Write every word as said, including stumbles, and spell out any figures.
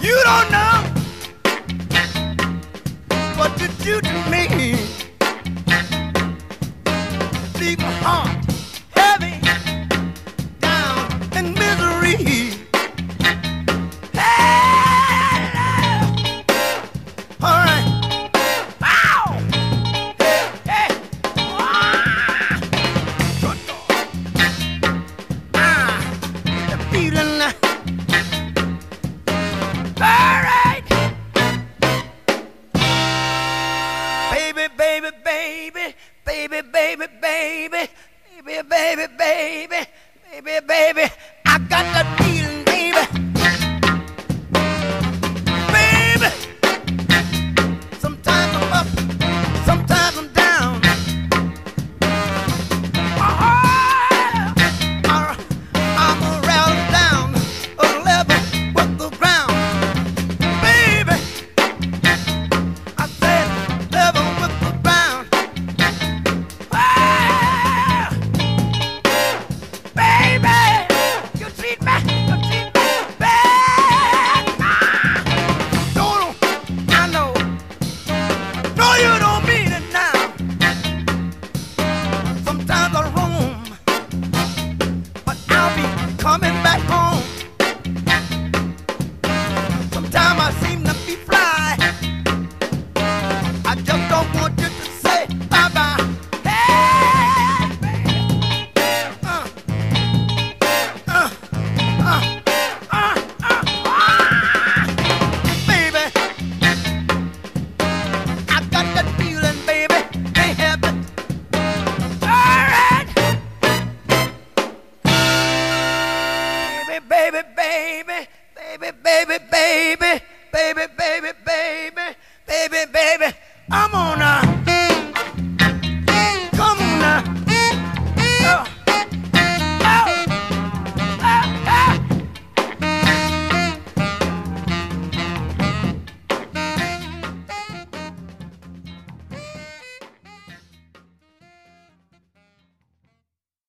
You don't know what you do to me. Leave my heart heavy, down in misery. Hey, all right. Ow! Hey, hey. Ah! Good Lord. Ah, the feeling. All right. Baby, baby, baby, baby, baby, baby, baby, baby, baby, baby, baby, I got that feeling, baby. Baby, sometimes I'm up, sometimes I'm down. Oh, I'm around down a level with the ground. Baby, I said level with the ground. Ah, baby, you treat me, you treat me bad. Ah, don't I know? No, you don't mean it now. Sometimes I roam, but I'll be coming back home. Sometimes I seem to be fly. I just don't want you to say bye-bye. Hey, baby. Uh, uh, uh, uh, uh, ah. Baby, I got that feeling, baby. Can't help it. All right. Baby, baby, baby, baby, baby, baby, baby, baby, baby, baby, baby, baby.